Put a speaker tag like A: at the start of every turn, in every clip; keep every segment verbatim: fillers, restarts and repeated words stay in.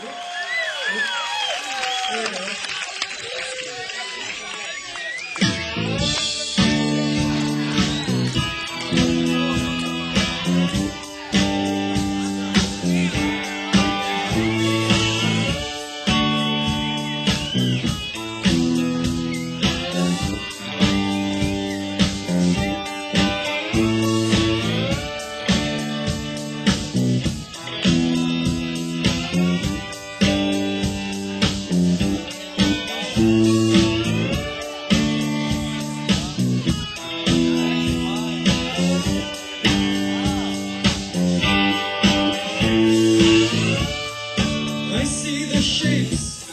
A: I see the shapes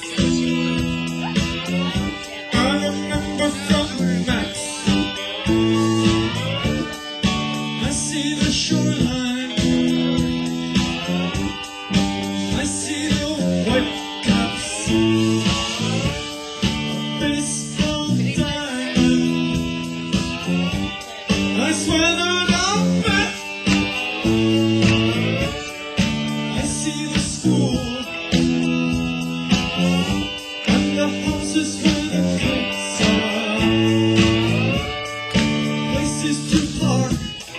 A: I remember from maps. I see the shoreline, I see the white caps, baseball diamond. I swear that I'm met. I see the school and the houses where the kids are, places to park,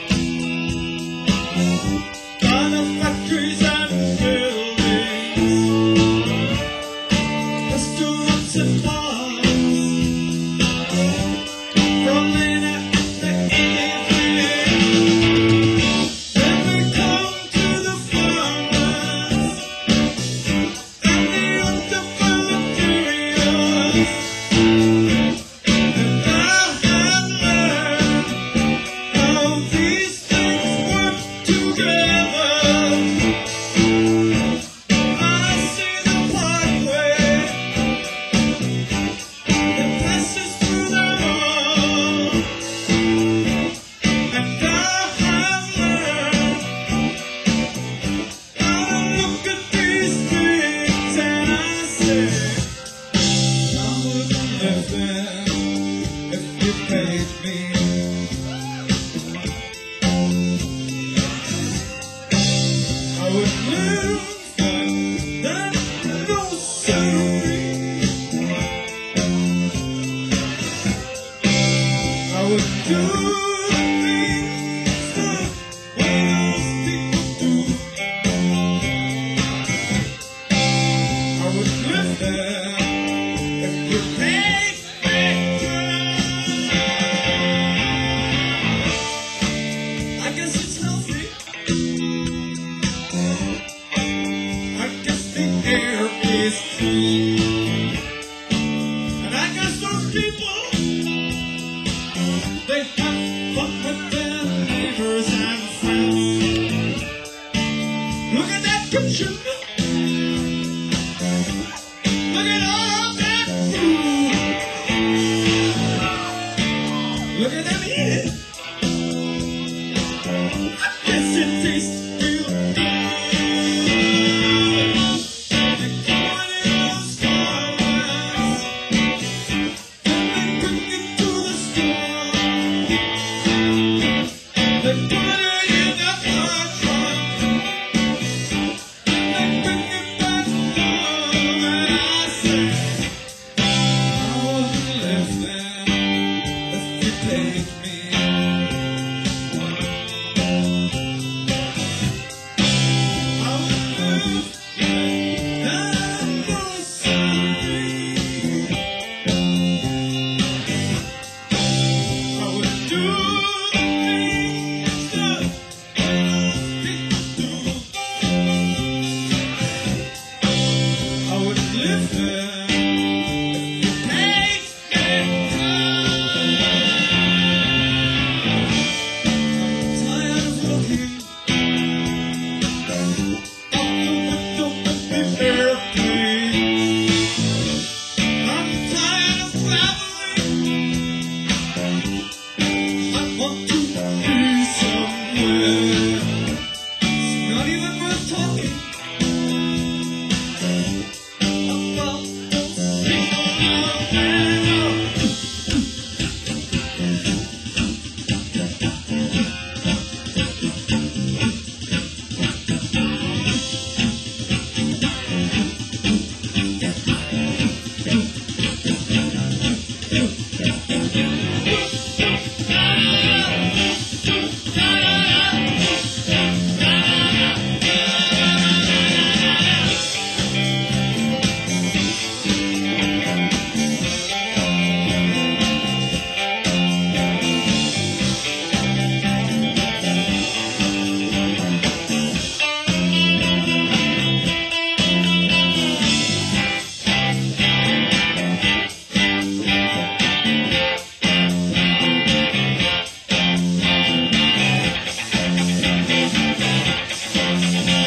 A: and the factories and buildings, restaurants and bars, from late at the evening. Then we come to the farmers and the underdeveloped areas. And I have learned how these things work together. I see the parkway that passes through them all. And I have learned how to look at these things and I say, I wouldn't live there if you paid me. I would live there, then no salary. I would do the things that most people do. I would live there if you paid me. I guess it's healthy. I guess the air is clean. And I guess those people, they have fun with their neighbors and friends. Look at that kitchen. Look at all of that food. Look at them eating. I guess it tastes real good. They're going in those cars, and they bring it to the store. They put it in the car trunk, and they bring it back home. And I say, I wouldn't live there if you paid me. I would live there and no salary. I would do the things that most people do. I would live there if you paid me. I'm tired of looking out the window of the airplane. I'm tired of traveling. I want to be somewhere. It's not even worth talking about those people out there.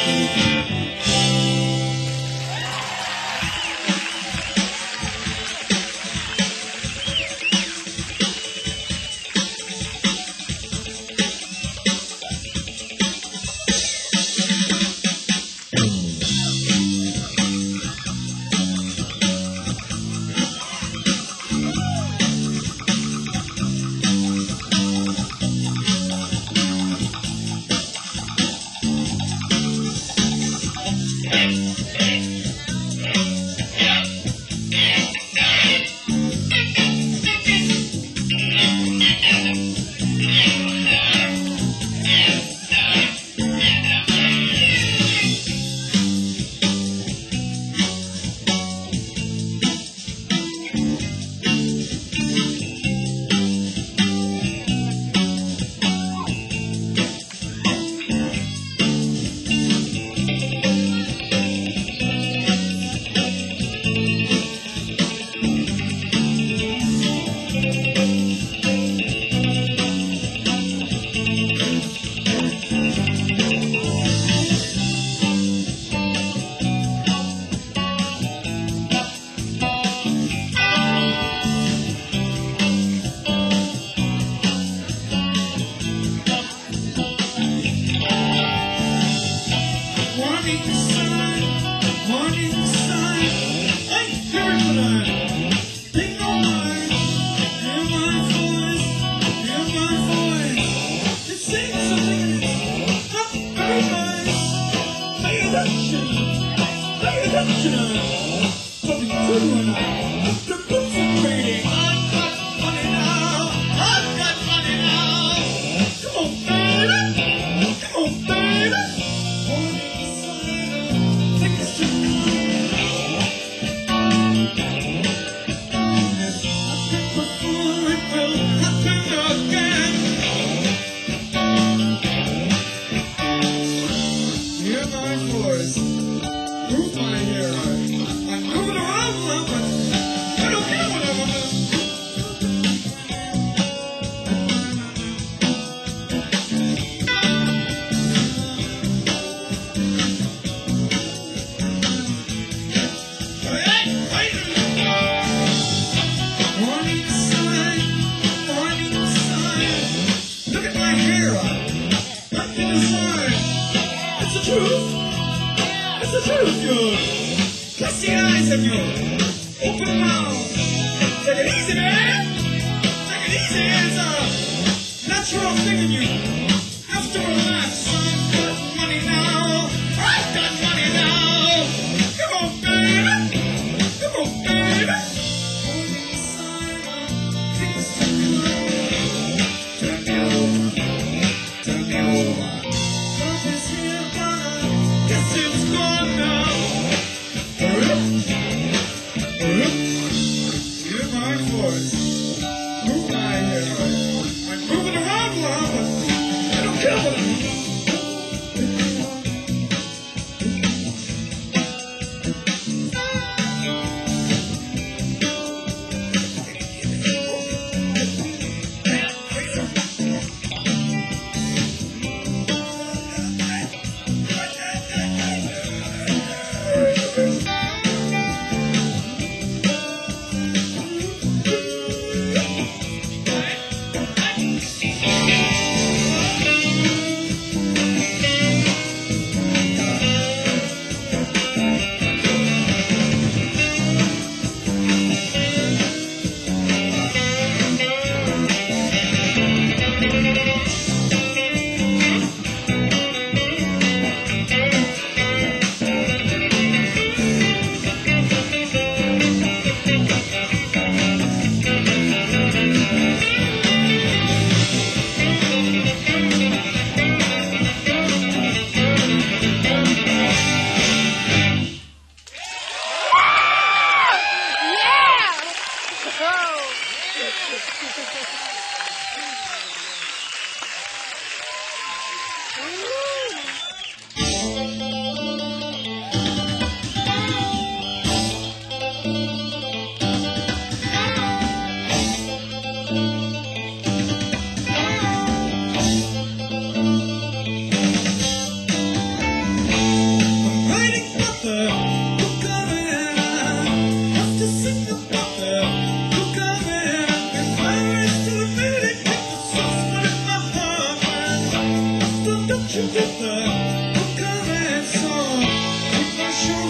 A: Move my hair. I'm moving around, love, but I don't care what I'm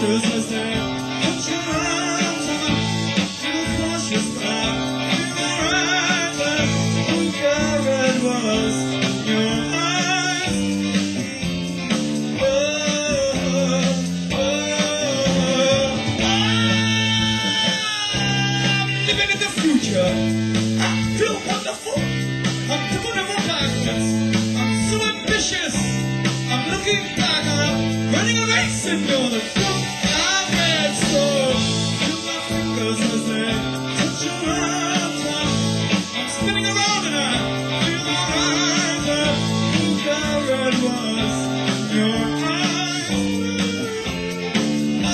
A: fingers as they put your arms on your cautious path. In their eyes, who red was your eyes. Oh, oh, oh. I'm living in the future. I feel wonderful. I'm doing it more backwards. I'm so ambitious. I'm looking back. I'm running a race and know the book I read. So, feel my fingers as they touch your arms. I'm, I'm spinning around and I feel alright. But who red was your eyes. Oh,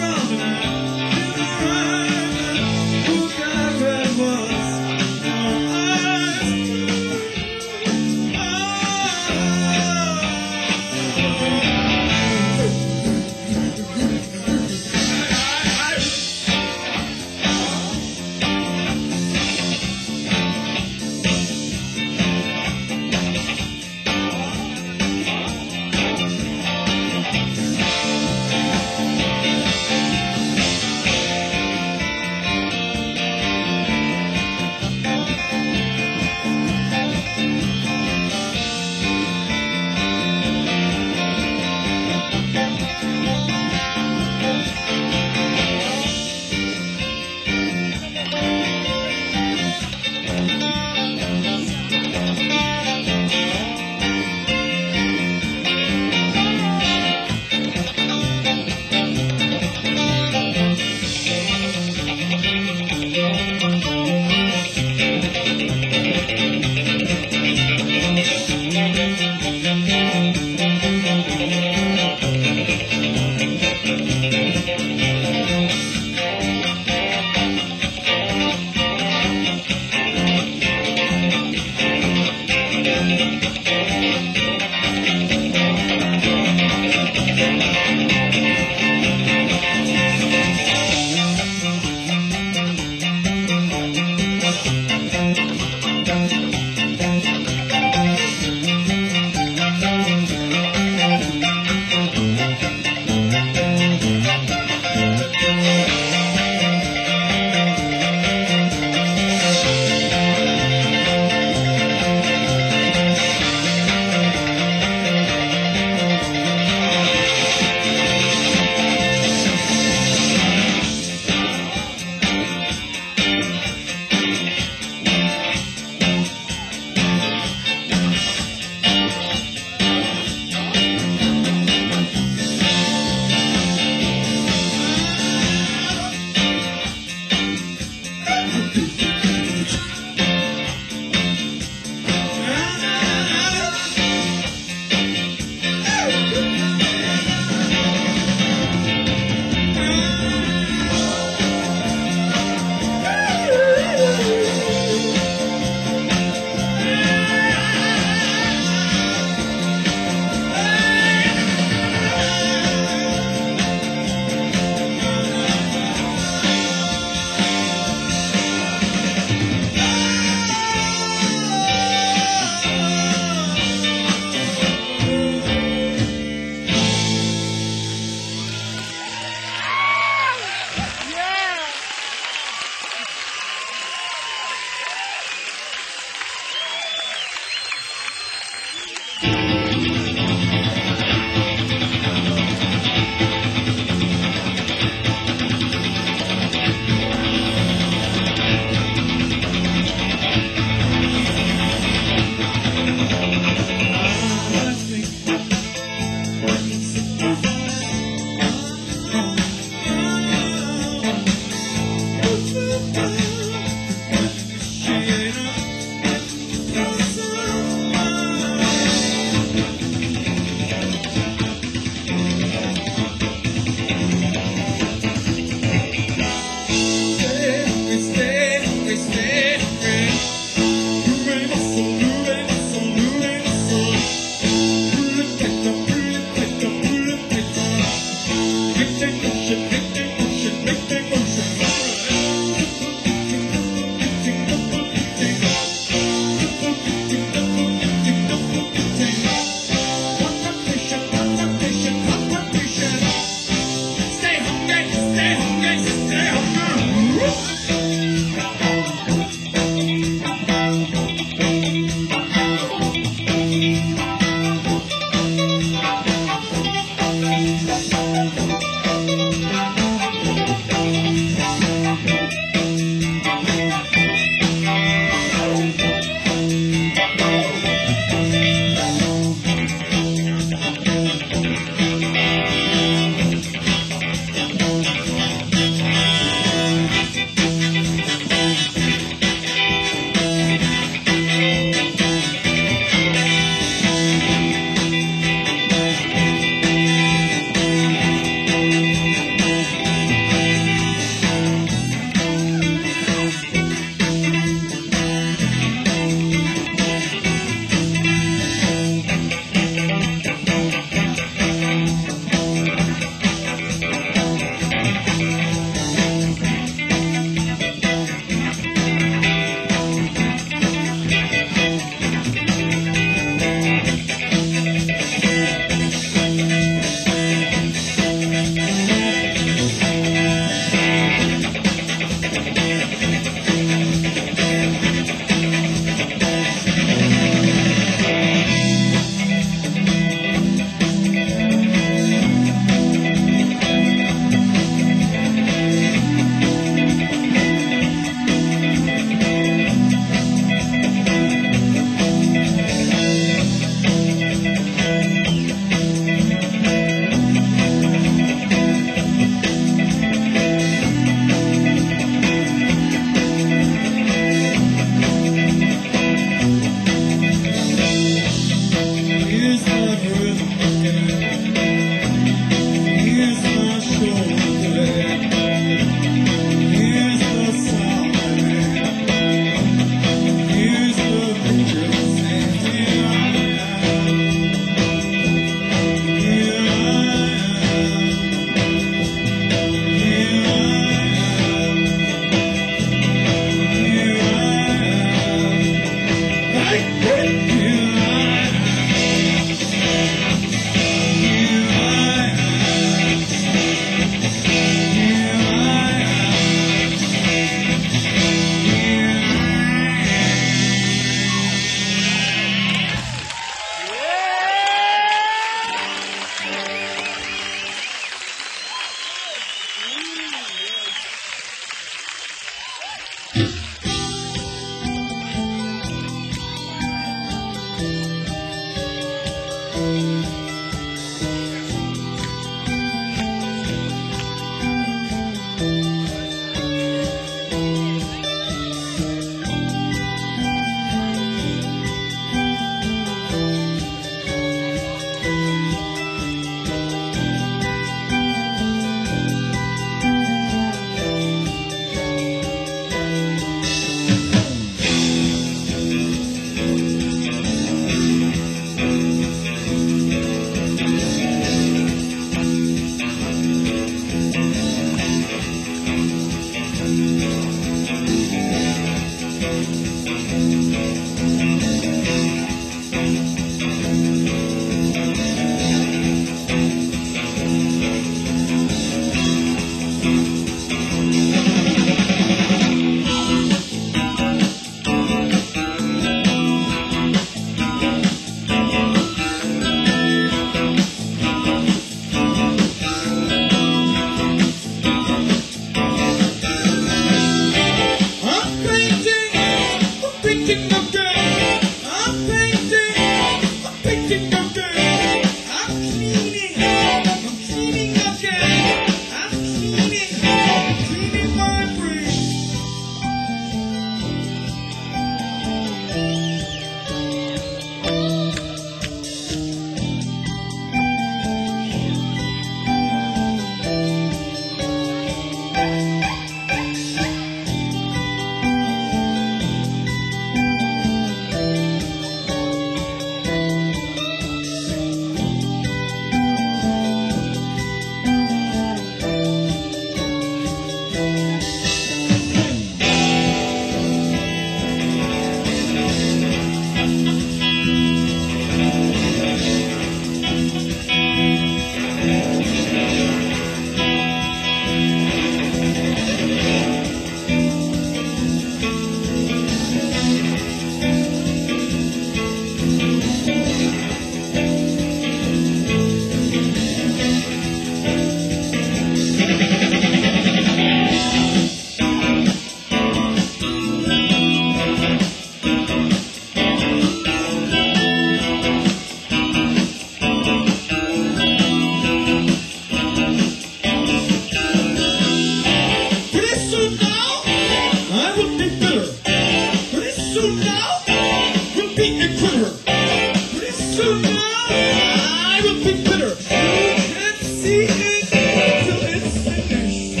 A: soon now, we'll be a quitter. Pretty soon now, I will be bitter. You can't see it till it's finished.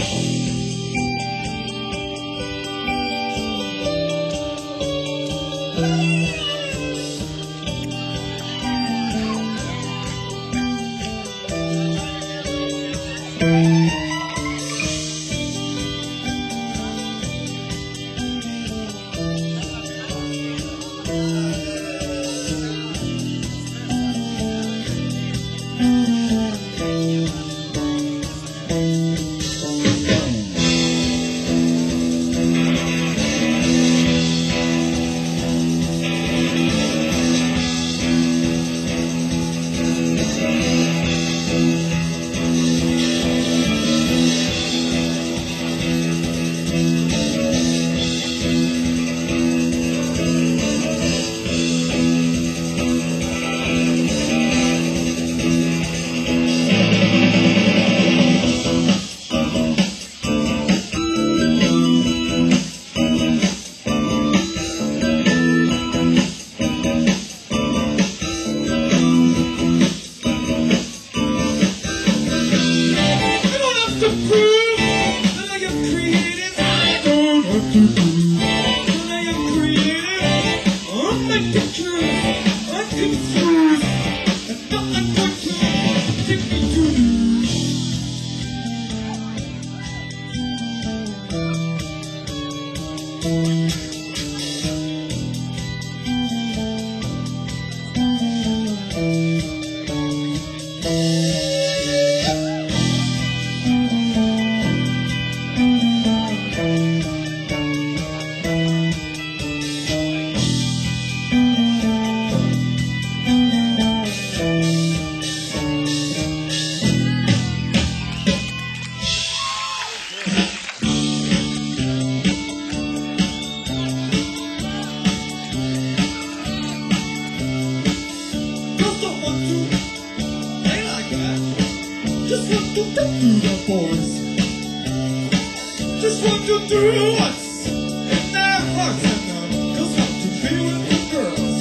A: Just want to do what's in their hearts, and uh, just want to be with the girls.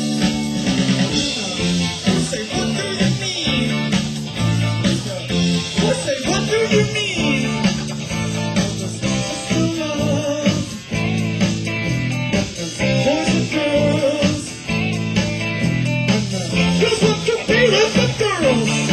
A: You say, what do you mean? You say, what do you mean? Just the love, there's boys and girls, and uh, just want to be with the girls.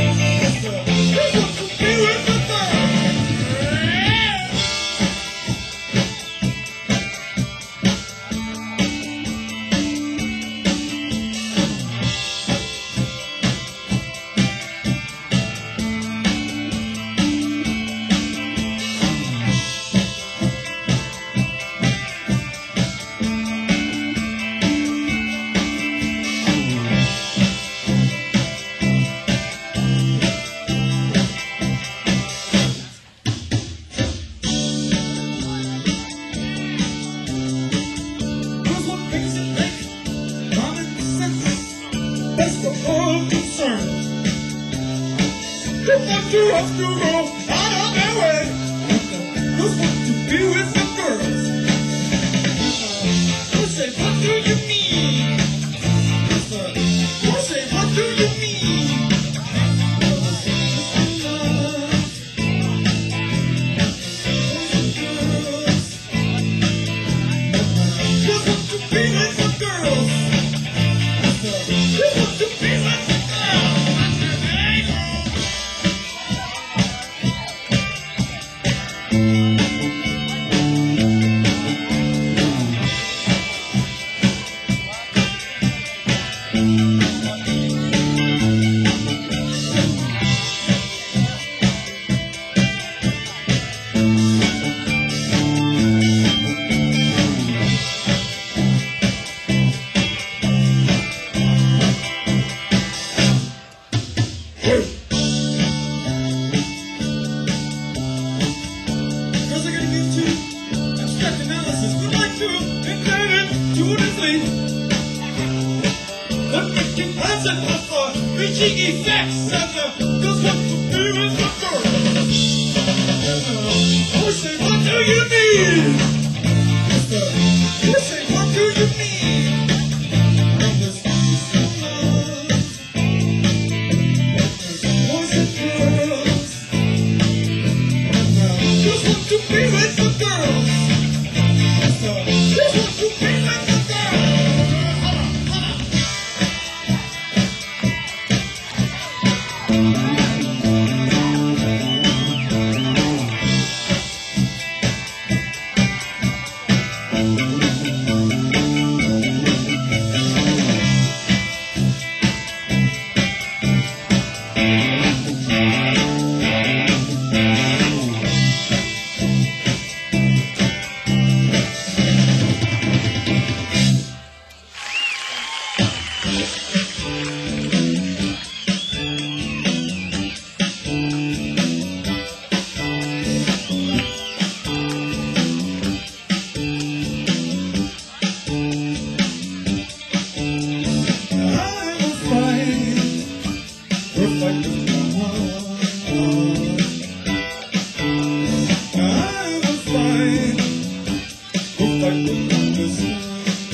A: Just want to us to go out of their way. Just want to be with the girls. You say, what do you mean? You say, what do you mean? Just want to be with the girls. Just want to be with the girls. Reaching effects and uh, just want to be with the girls. I say, what do you mean? I say, what do you mean?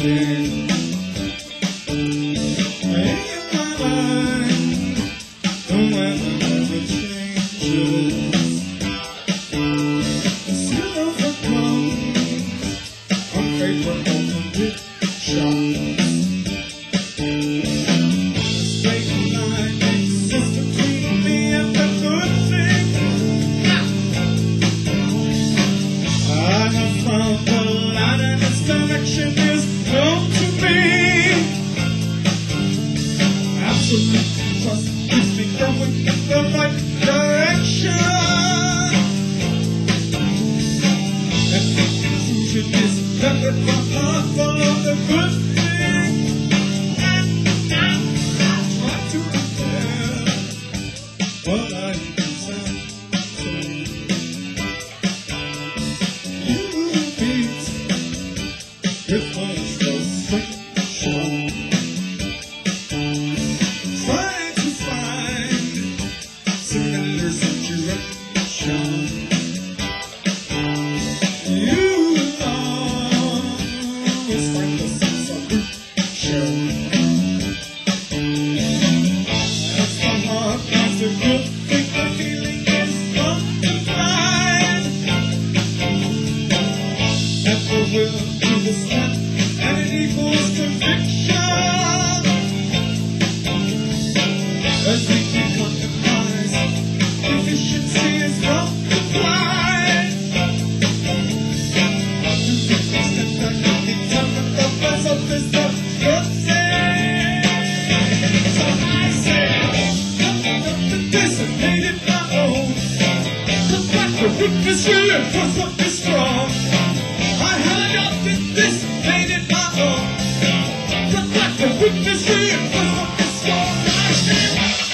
A: changing. In my mind, the weather never changes. The silver comes unfavorable conditions. Straight line exists between me and the good thing. I have found the light and its direction is known to me. Absolute trust keeps me going in the right direction. And the conclusion is that if my heart follows the good thing, try to repair what I intend to. You repeat with much frustration, trying to find cylinders of direction. You always find the sense of solution. As the heart finds a good thing, the feeling is multiplied. And the will to the step, and it equals conviction. As we keep compromise, efficiency is multiplied. To get this step back, determine the buzz of this the good thing. So I say, nothing up to this and made it my own. Cause back the weakness here and trust what is strong. I have adopted this, made it my own. Cause back the weakness here and trust what is strong. I say,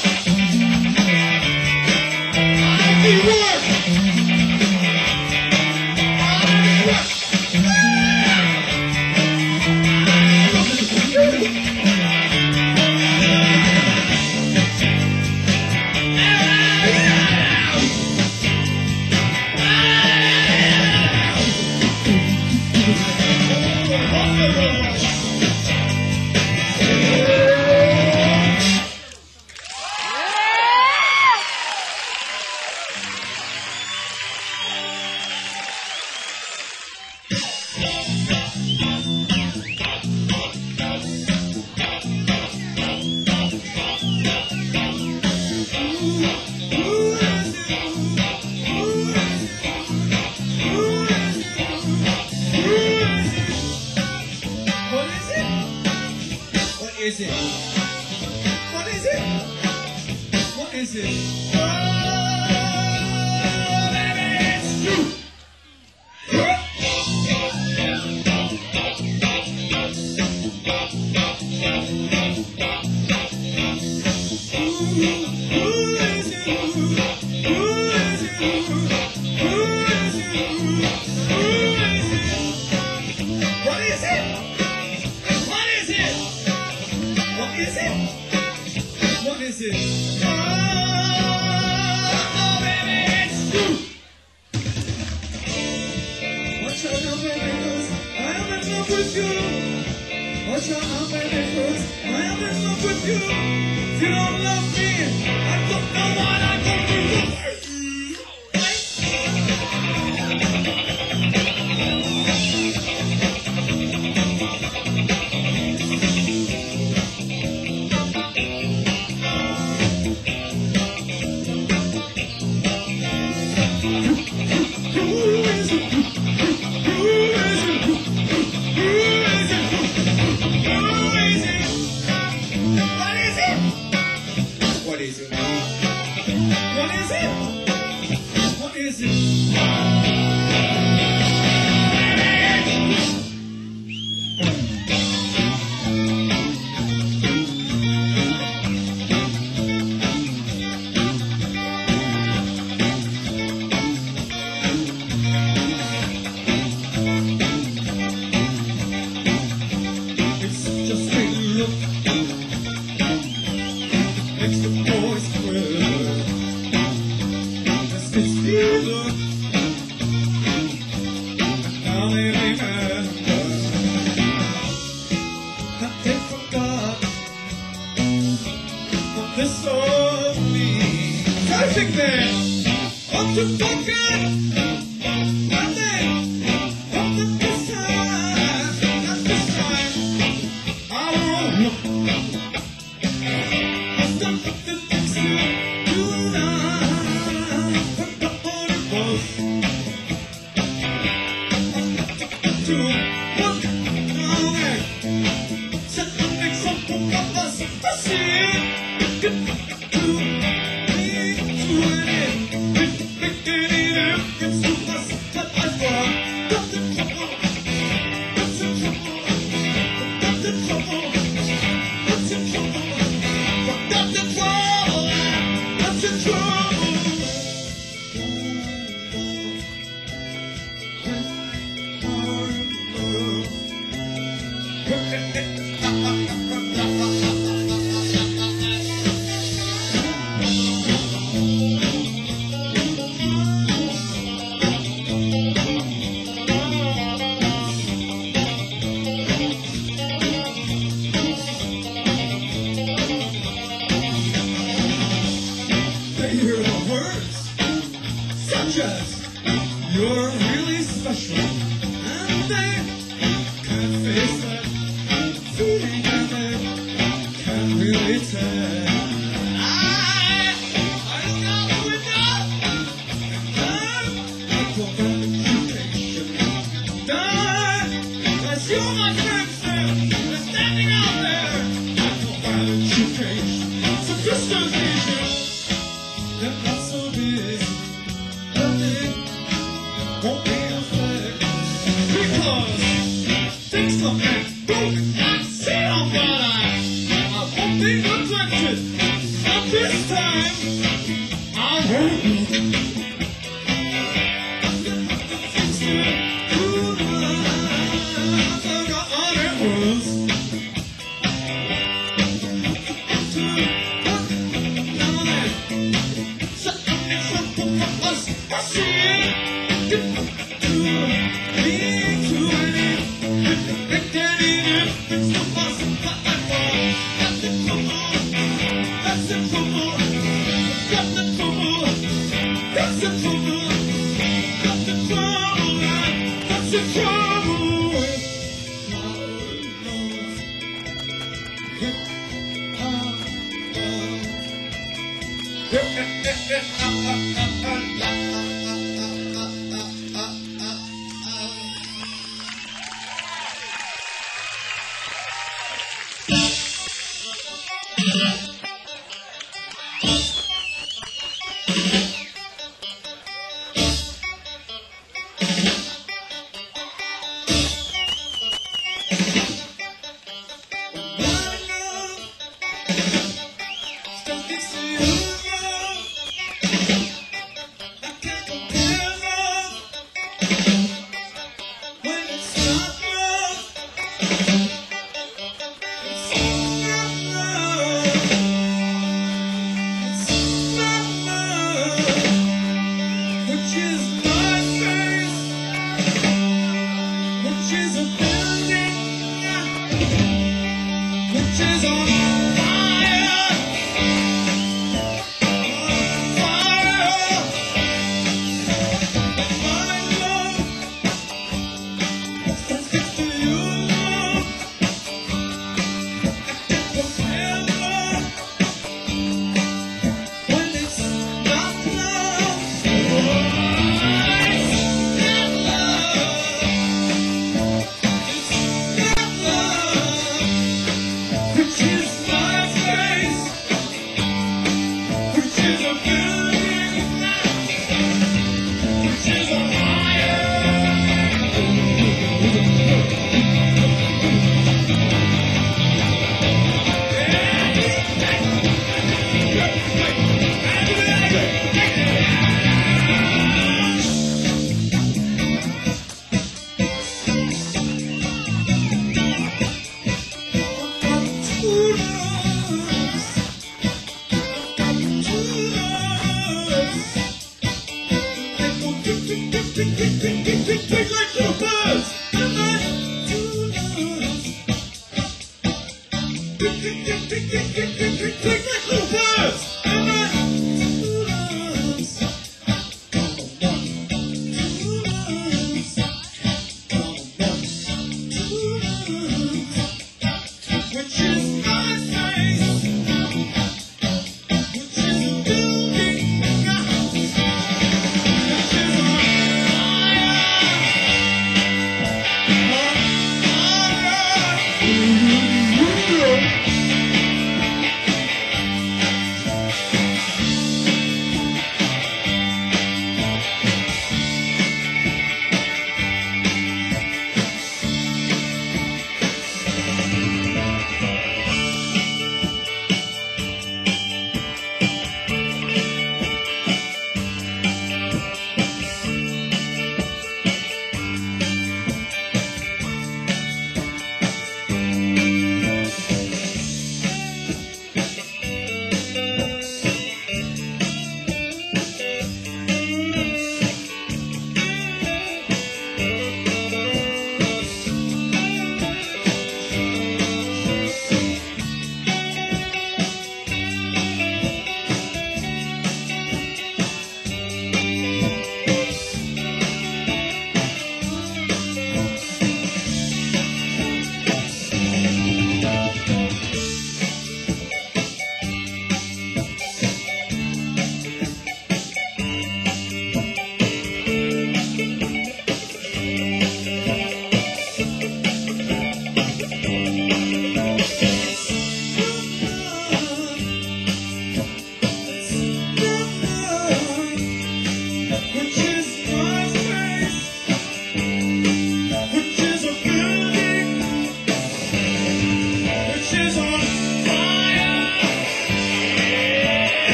A: I need work. I need work. What is it? What is it? What is it? Oh, baby, it's true. Who is it? Who is it? Who is it? Who is it? What is it? What is it? What is it? What is it? Oh, baby, it's true. Watch out now, baby, 'cause I am in love with you. Watch out now, baby, 'cause I am in love with you. If you don't love me, I don't know what I'm gonna do. What is it? What is it? What is it? It's just a look. Makes the boys quiver.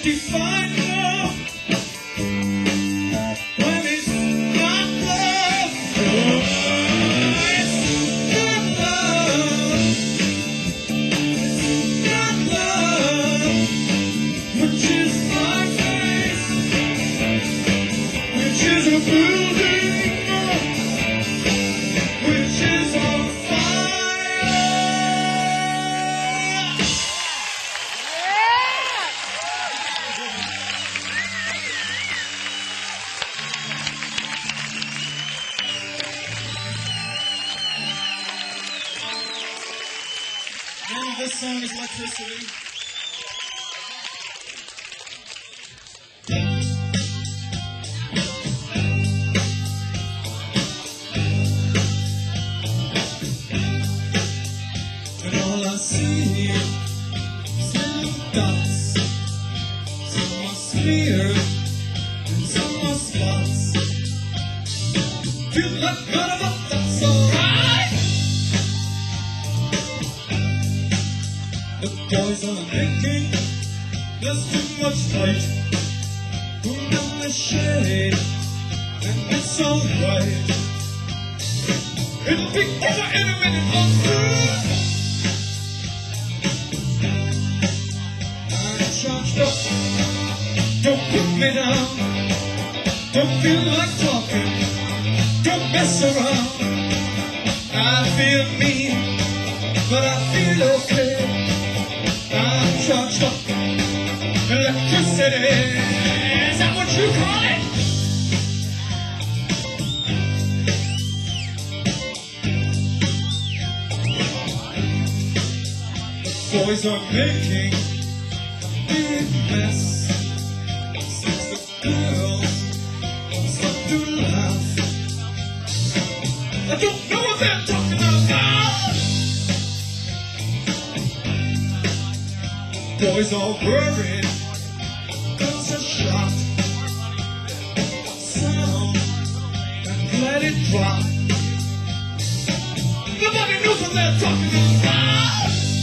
A: define love when it's not love. Oh, it's not love. It's not love. Which is my face, which is a building, which is on fire. The name of this song is Electricity. And all I see is little dots. Some are smeared and some are spots. Feel like none of them, that's alright. The boys are thinking there's too much light. Put down the shade and it's alright. It'll be over in a minute or two. I'm charged up. Don't put me down. Don't feel like talking. Don't mess around. I feel mean, but I feel okay. I'm charged up. Electricity. Is that what you call it? Boys are making a big mess. Since the girls start to laugh, I don't know what they're talking about. Boys are worried, guns are shot. Sound and let it drop. Nobody knows what they're talking about.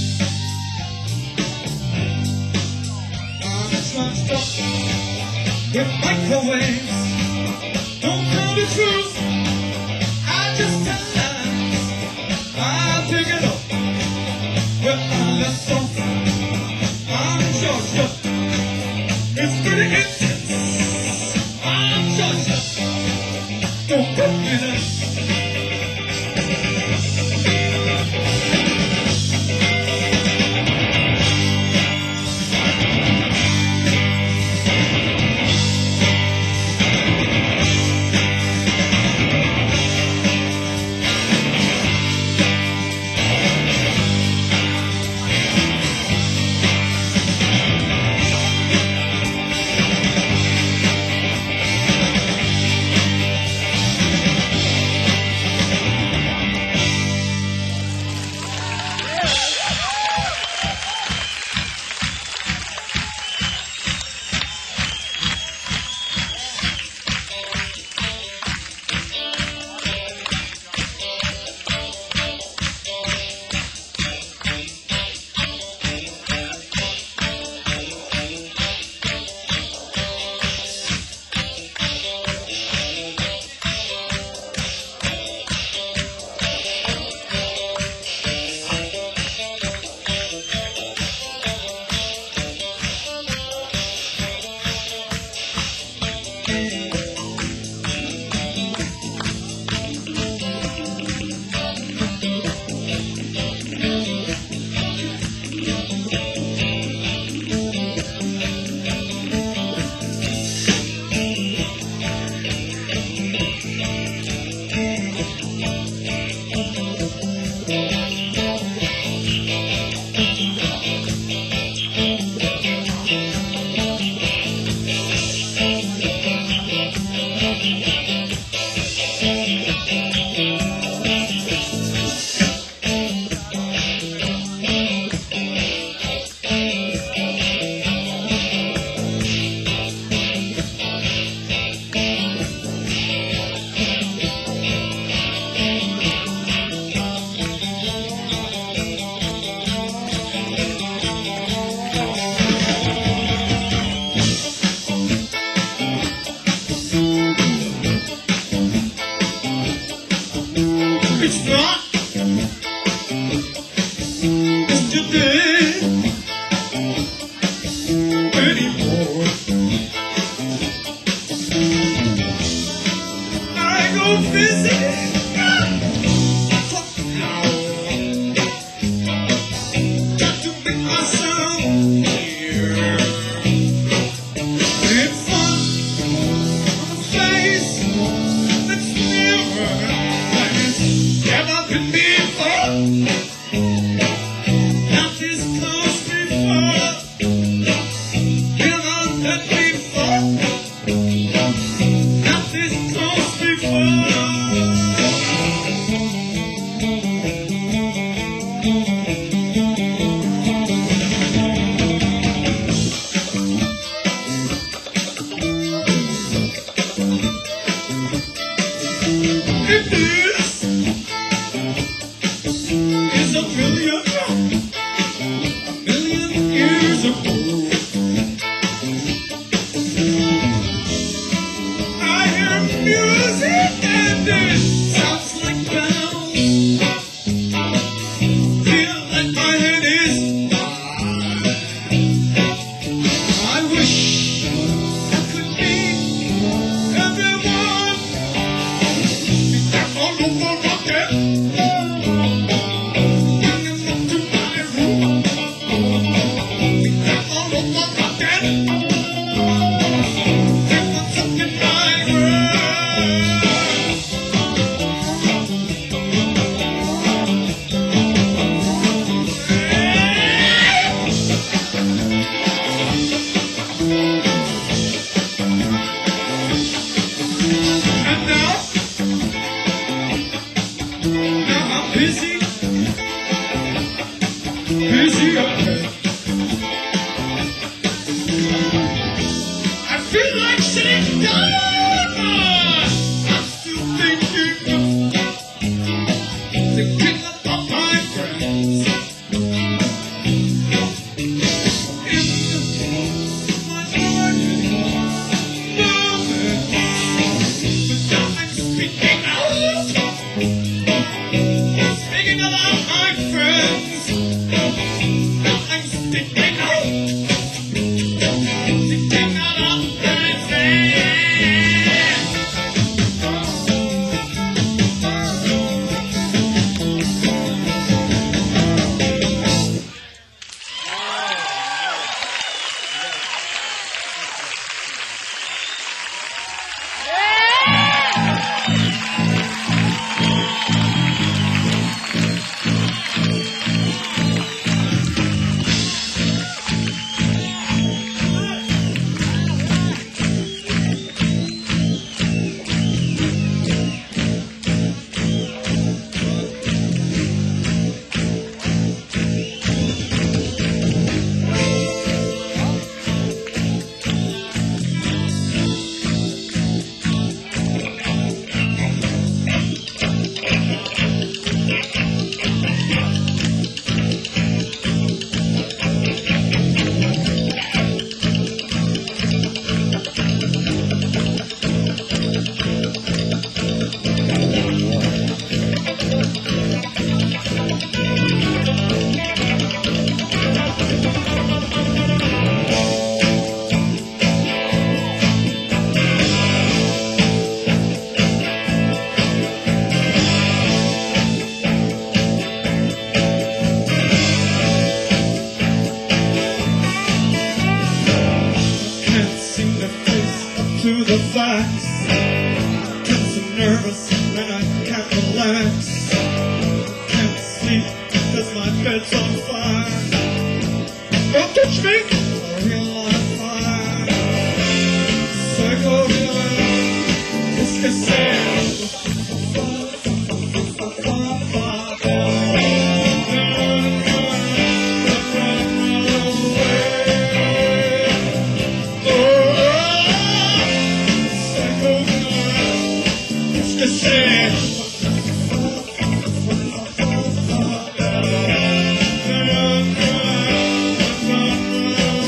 A: Charged up with microwaves. Don't tell the truth, I just tell lies. I pick it up where I left off. I'm charged up, it's pretty intense. I'm charged up, don't put me there. anymore. I go visit. Got to make myself here. It's fun on a face that's never like it's ever been before. Not this close before. Never done before. Not this close before. If this is a million, a million years ago, I hear music and it sounds like bells. Feel like my head is I wish I could be everyone. All over again. Bringing them to my room. All over again. Take my fucking mind. And now, now I'm busy, busy again. I feel like sitting down. I'm still thinking, thinking about my friends. In my morning moments, but I'm speaking out. Speaking about my friends, now I'm speaking out. Speaking about my friends. Can't seem to face up to the facts. Get so nervous and I can't relax. Can't sleep because my bed's on fire. Don't touch me, or you'll on fire. Psycho healing, qu'est-ce que c'est? Say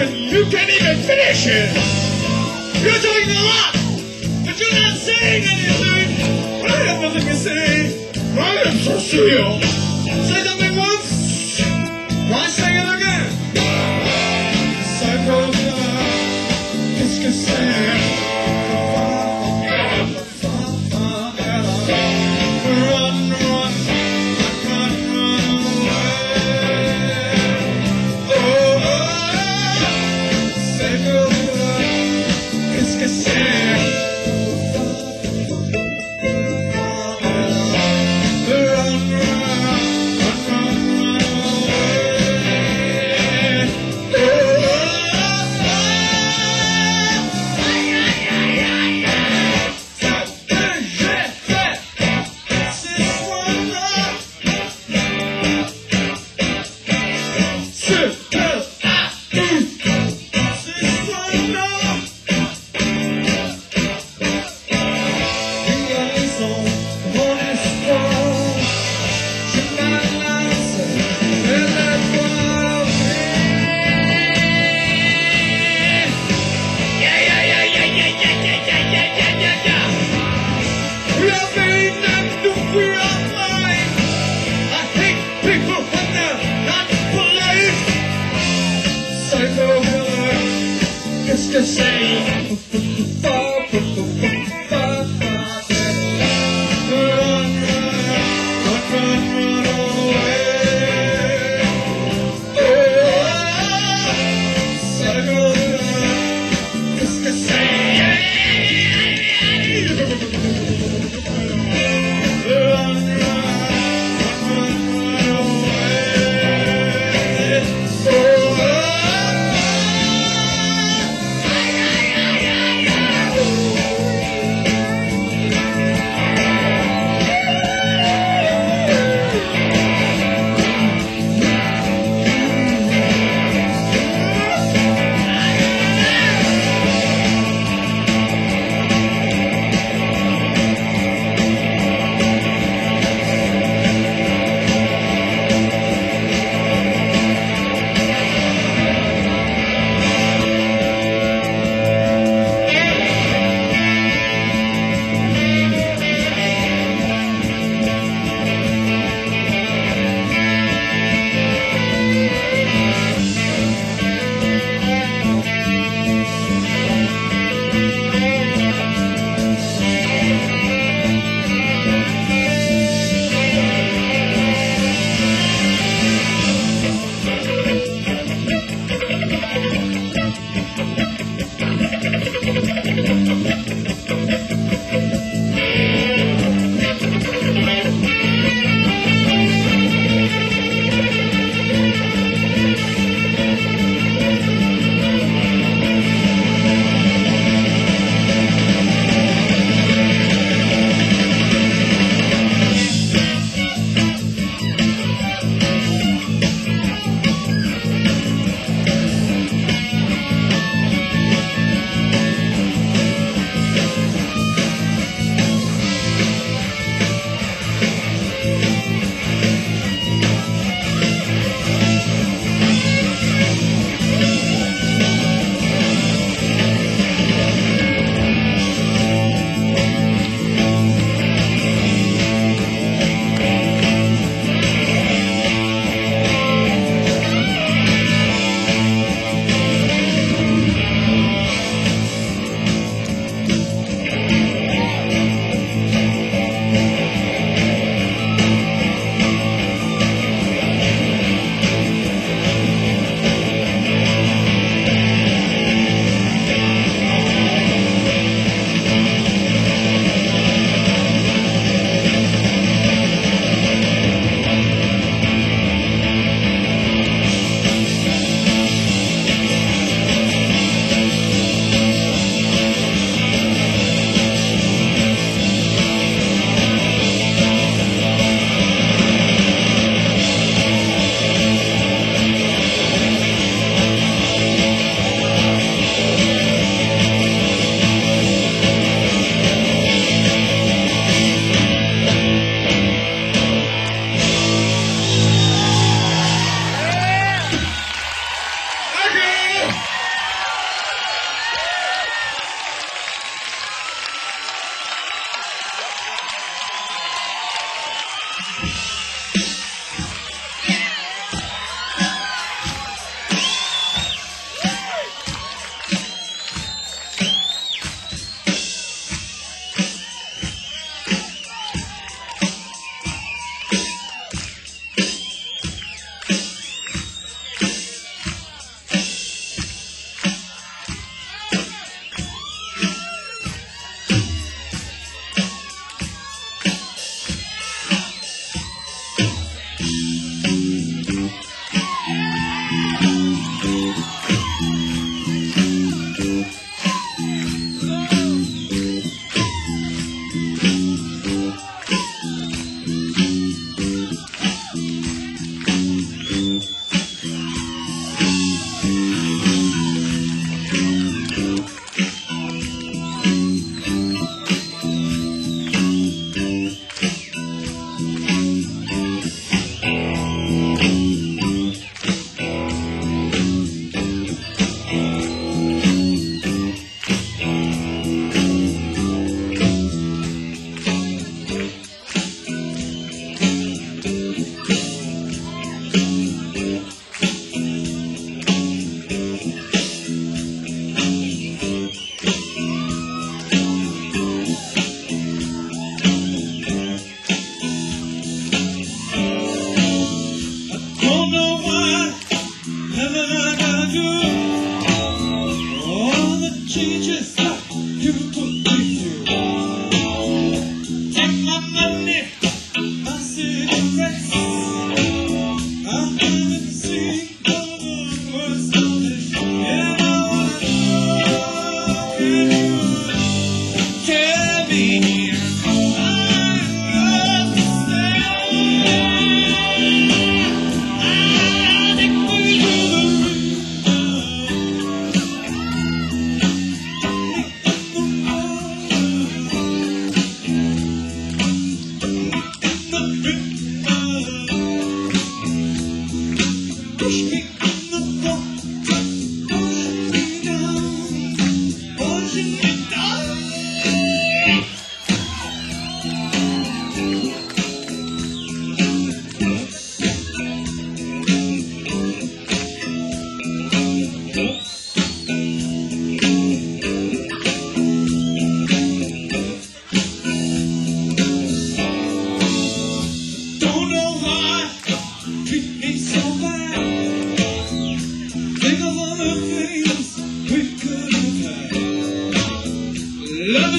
A: and you can't even finish it. You're doing a lot, but you're not saying anything. I have nothing to say. I am so still. Say something once. Why say it again? Psycho killer. Qu'est-ce que c'est? To say run, run, run, run, run away. Oh, psycho, qu'est-ce que c'est? Run, run, run, run away. Oh,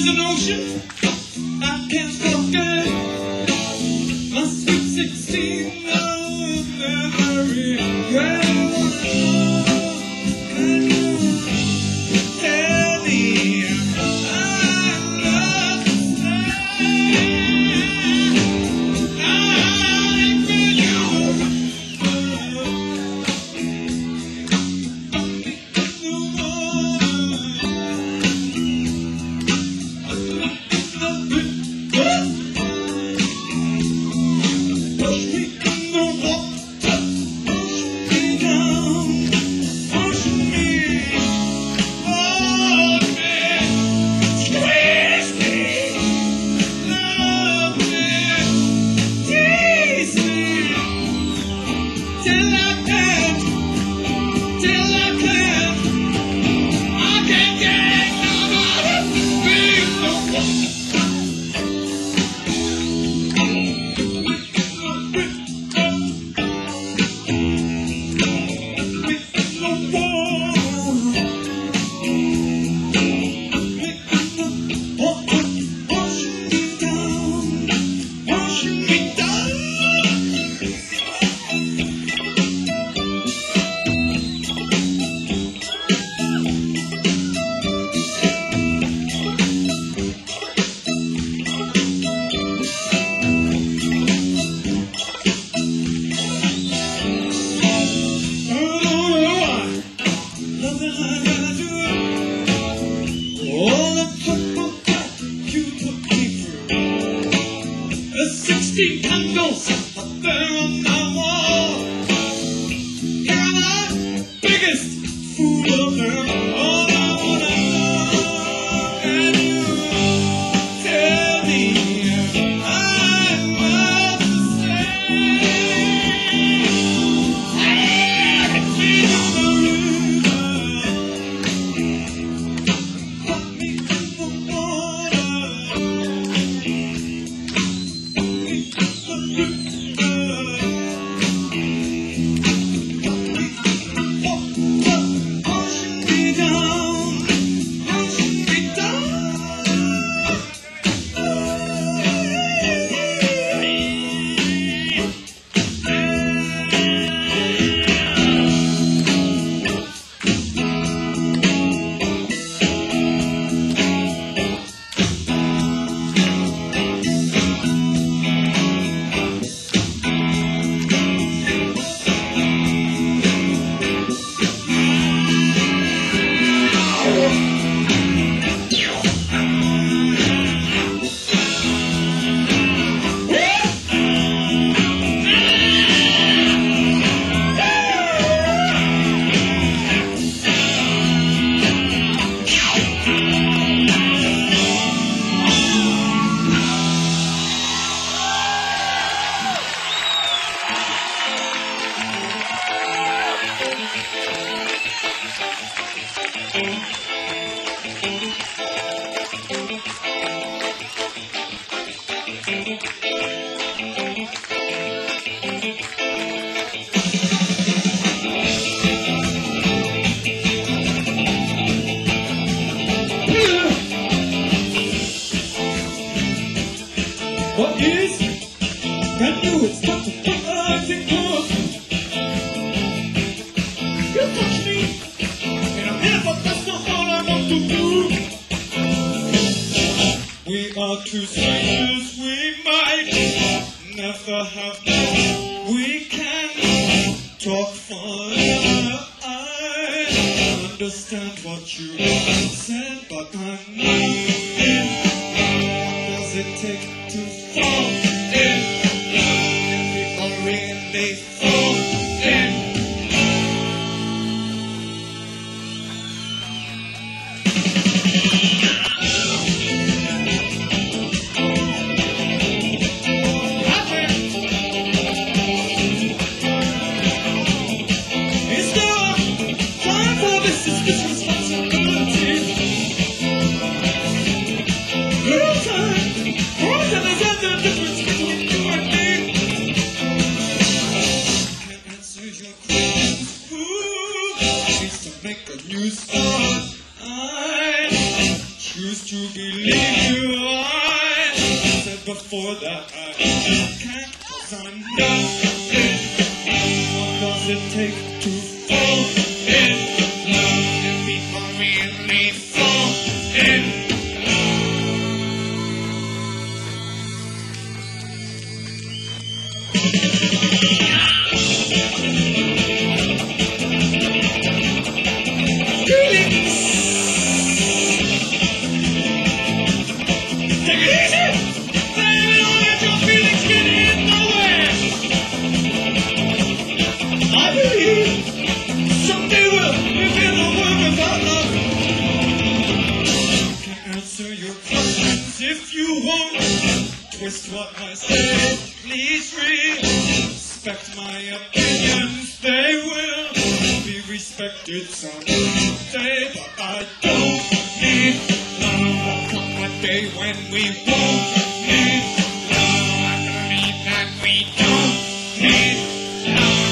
A: is an ocean I can't forget. My sweet sixteen love memory. Well, can you tell me I love to stay? I'm with sixteen candles up there on the wall. You're the biggest fool of them all. I wanna know, can you tell me I'm about to say? Take me on the river, put me in the water. What is? Can you stop the acting up? You touch me, and I'm never, that's not all I want to do. We are two strangers, we might never have met. We can talk forever. I understand what you said, but I know it. What does it take to fall in love? If people really fall in. Is there time for this? Is this responsibility? Little time, more than is that the difference between you and me? Can't answer your questions. Who needs to make a new start? I choose to believe you. I said before that I can't, 'cause I'm nothing. What does it take to fall in love? If people really fall in love. If you won't twist what I say, please respect my opinions. They will be respected someday, but I don't need love. There'll come a day when we won't need love. I believe that we don't need love.